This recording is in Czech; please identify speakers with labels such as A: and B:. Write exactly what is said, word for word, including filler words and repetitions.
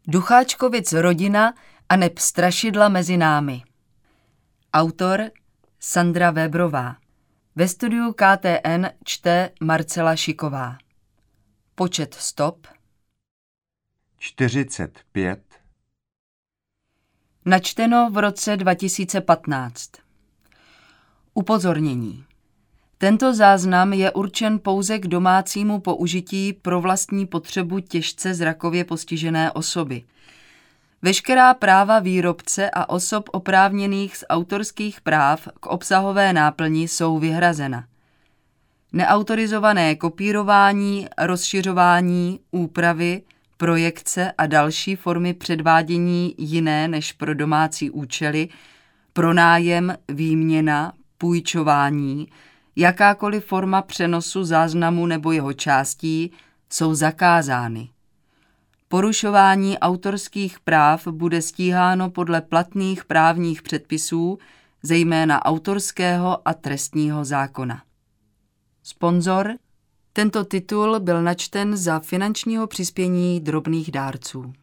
A: Ducháčkovic rodina a neb strašidla mezi námi. Autor Sandra Webrová. Ve studiu K T N čte Marcela Šiková. Počet stop
B: čtyřicet pět.
A: Načteno v roce dva tisíce patnáct. Upozornění. Tento záznam je určen pouze k domácímu použití pro vlastní potřebu těžce zrakově postižené osoby. Veškerá práva výrobce a osob oprávněných z autorských práv k obsahové náplni jsou vyhrazena. Neautorizované kopírování, rozšiřování, úpravy, projekce a další formy předvádění jiné než pro domácí účely, pronájem, výměna, půjčování, jakákoliv forma přenosu záznamu nebo jeho částí jsou zakázány. Porušování autorských práv bude stíháno podle platných právních předpisů, zejména autorského a trestního zákona. Sponzor. Tento titul byl načten za finančního přispění drobných dárců.